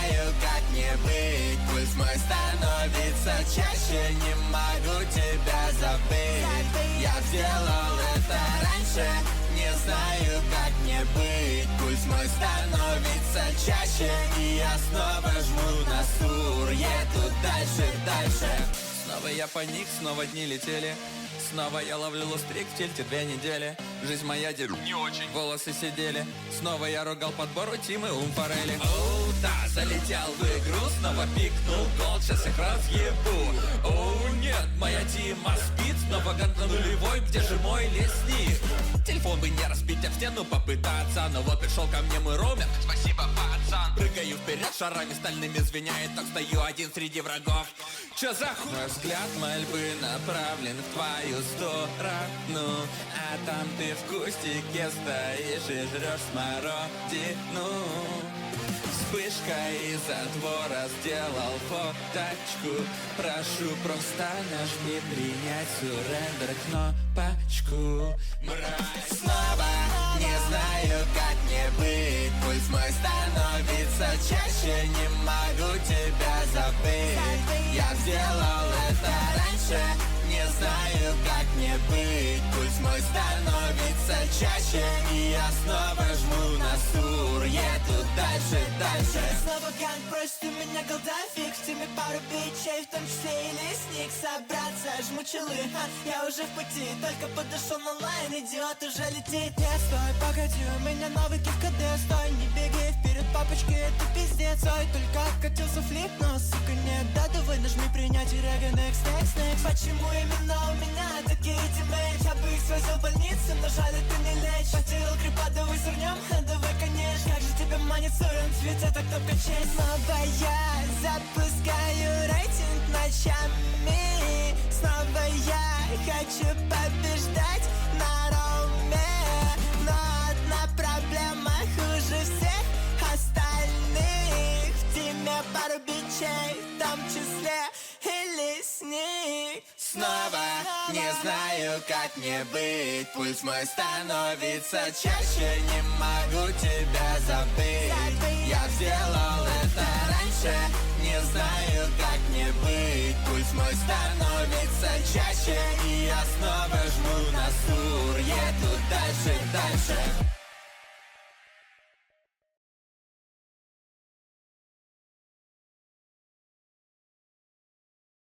знаю, как не быть. Пульс мой становится чаще, не могу тебя забыть. Я сделал это раньше, не знаю, как не быть. Пульс мой становится чаще, и я снова жму на сур. Еду дальше, дальше. Снова я паник, снова дни летели. Снова я ловлю лустрик в тильте 2 недели. Жизнь моя не очень, волосы сидели. Снова я ругал подбору Тимы Умфарели. Оу, да, залетел в игру, снова пикнул гол, сейчас их разъебу. Оу, нет, моя Тима спит, снова ган на нулевой, где же мой лесник? Телефон бы не разбить, а в стену попытаться. Но вот пришел ко мне мой ромер, спасибо, пацан. Прыгаю вперед, шарами стальными звеняет, так стою один среди врагов. Чё за хуй? Мой взгляд мольбы направлен в твою сторону, а там ты в кустике стоишь и жрешь смородину. Вспышка из-за двора, сделал фоточку. Прошу, просто нажми принять суррендер кнопочку. Мразь. Снова не знаю, как не быть. Пульс мой становится чаще, не могу тебя забыть. Я сделал это раньше, не знаю, как не быть. Пульс мой становится чаще, и я снова жму на сур. Еду дальше, дальше. Снова ган, просит у меня голдафик. В теме пару бичей, в том числе и лесник. Собраться, жму челы, я уже в пути. Только подошел на лайн, идиот уже летит. Не стой, погоди, у меня новый кик КД. Стой, не бегай вперед, папочки, это пиздец. Ой, только откатился флип, но, сука, нет. Да, давай нажми принять и рега, next, next, next. Почему именно у меня такие тиммейты? Я бы их свозил в больницу, но жаль, это не лечь. Потерял крипа, давай свернем, давай, конечно. Как же тебя манит сурен, ведь это кнопка честь. Снова я запускаю рейтинг ночами. Снова я хочу побеждать на роме. Но одна проблема хуже всех остальных. В теме пару бичей, в том числе и лесник. Снова не знаю, как не быть. Пульс мой становится чаще, не могу тебя забыть. Я сделал это раньше, не знаю, как не быть. Пульс мой становится чаще, и я снова жму на сур. Еду дальше, дальше.